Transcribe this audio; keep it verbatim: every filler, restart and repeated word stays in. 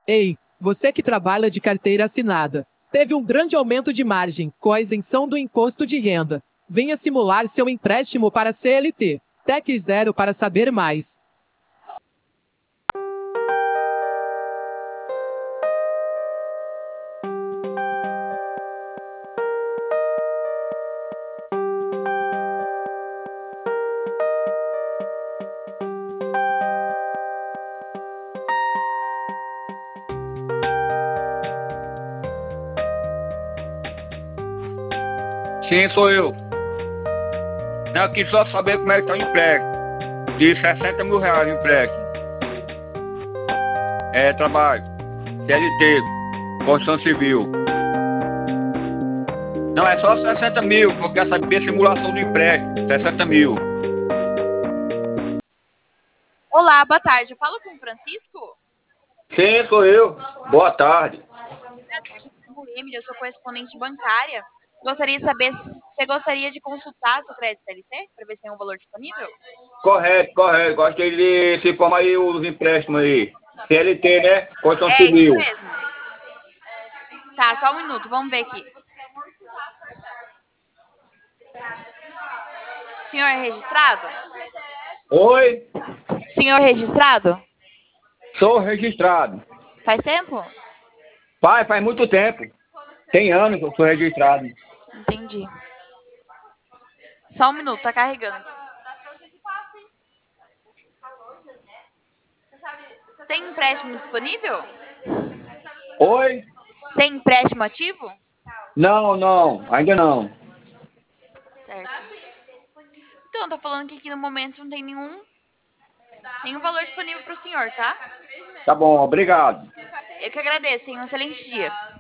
Ei, você que trabalha de carteira assinada, teve um grande aumento de margem com a isenção do imposto de renda. Venha simular seu empréstimo para C L T. Tec Zero para saber mais. Sim, sou eu. Não, aqui só saber como é que tá o empréstimo. De sessenta mil reais o empréstimo. É trabalho. C L T. Construção Civil. Não, é só sessenta mil, porque essa é simulação do empréstimo. sessenta mil. Olá, boa tarde. Eu falo com o Francisco? Sim, sou eu. Boa tarde. Prazer, me chamo Emily, eu sou correspondente bancária. Gostaria de saber se você gostaria de consultar seu crédito C L T para ver se tem um valor disponível? Correto, correto. Gostei de se informar aí os empréstimos aí. C L T, né? Construção É, isso Civil. mesmo. Tá, só um minuto, vamos ver aqui. Senhor registrado? Oi, Senhor registrado? sou registrado. Faz tempo? Pai, faz muito tempo. Tem anos que eu sou registrado. Entendi. Só um minuto, tá carregando. Tem empréstimo disponível? Oi? Tem empréstimo ativo? Não, não, ainda não. Certo. Então, tá falando que aqui no momento não tem nenhum, nenhum valor disponível para o senhor, tá? Tá bom, obrigado. Eu que agradeço, tenha um excelente dia.